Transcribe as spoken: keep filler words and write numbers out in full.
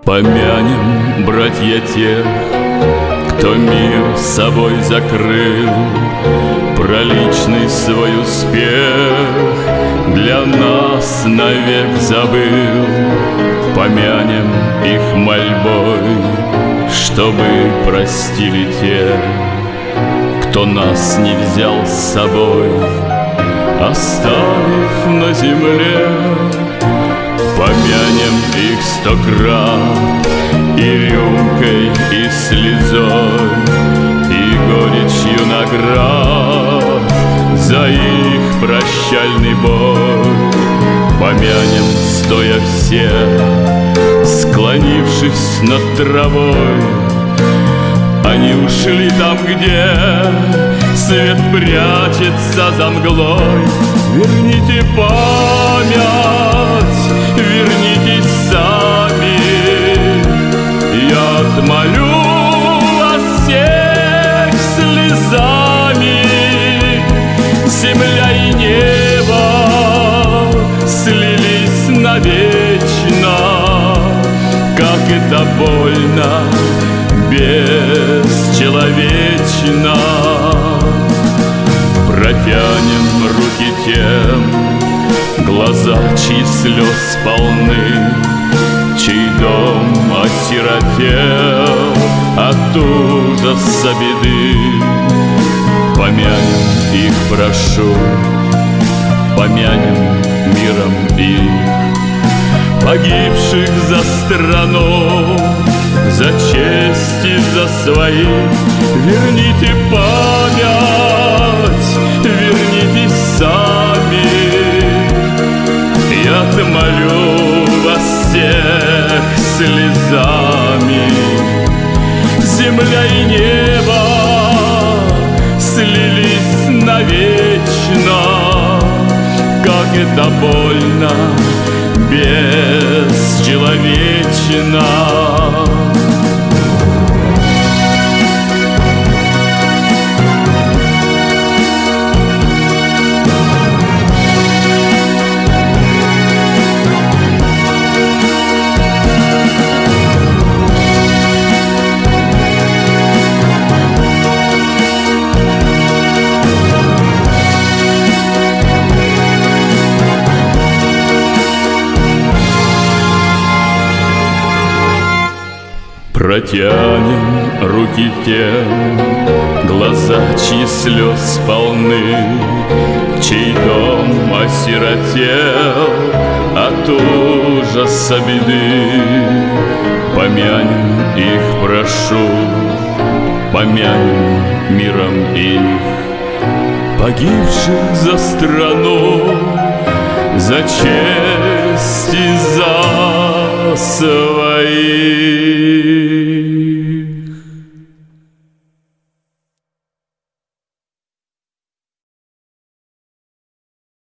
Помянем, братья, тех, кто мир собой закрыл, про личный свой успех для нас навек забыл. Помянем их мольбой, чтобы простили те, кто нас не взял с собой, оставив на земле. Помянем их сто крат и рюмкой, и слезой, и горечью наград за их прощальный бой. Помянем, стоя все, склонившись над травой. Они ушли там, где свет прячется за мглой. Верните память, вернитесь сами, я отмолю вас всех слезами. Земля и небо слились навечно, как это больно, бесчеловечно. Протянем руки тем, глаза чьи слез полны, чей дом осиротел от ужаса беды. Помянем их, прошу, помянем миром их, погибших за страну, за честь и за свои. Верните память, вернитесь сами, я отмолю вас всех слезами. Земля и небо слились навечно, как это больно, бесчеловечно. Протянем руки тем, глаза чьи слез полны, чей дом осиротел от ужаса беды. Помянем их, прошу, помянем миром их, погибших за страну, за честь и за свои.